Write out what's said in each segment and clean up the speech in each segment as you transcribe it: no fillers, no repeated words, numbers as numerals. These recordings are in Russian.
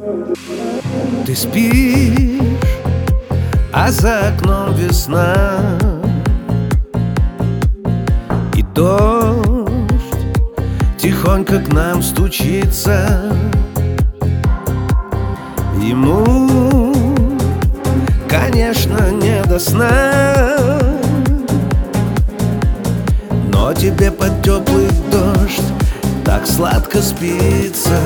Ты спишь, а за окном весна, и дождь тихонько к нам стучится. Ему, конечно, не до сна, но тебе под теплый дождь так сладко спится.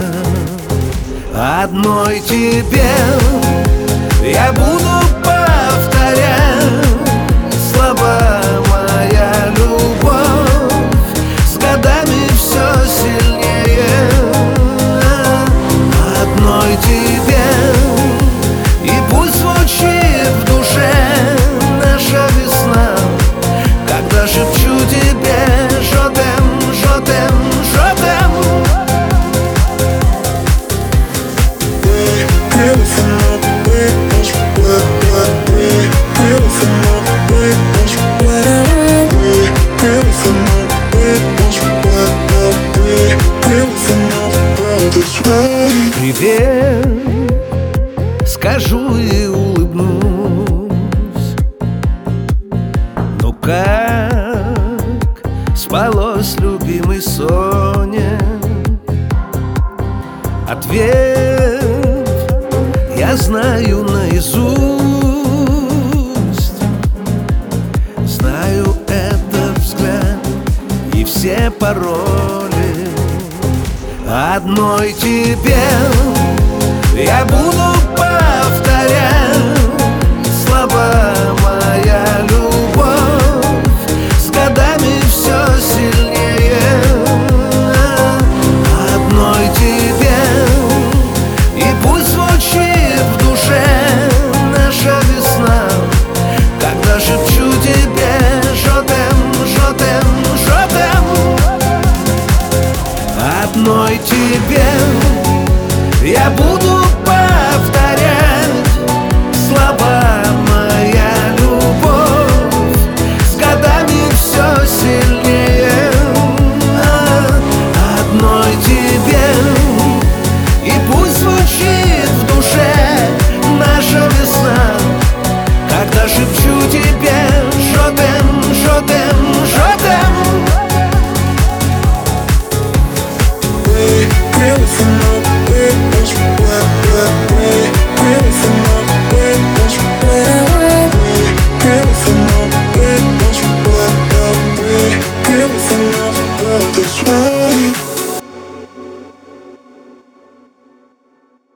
Одной тебе я буду повторять слова: моя любовь с годами все сильнее. Одной тебе, и пусть звучит в душе наша весна, когда шепчу тебе: жодем, жодем, жодем. Привет, скажу и улыбнусь. Ну как спалось любимой Соне? Ответ я знаю наизусть. Знаю этот взгляд и все пароли. Одной тебе я буду повторять слова: моя любовь с годами все сильнее. Одной тебе, и пусть звучит в душе наша весна, когда шепчу тебе: жодем, жодем, жодем. Одной тебе я буду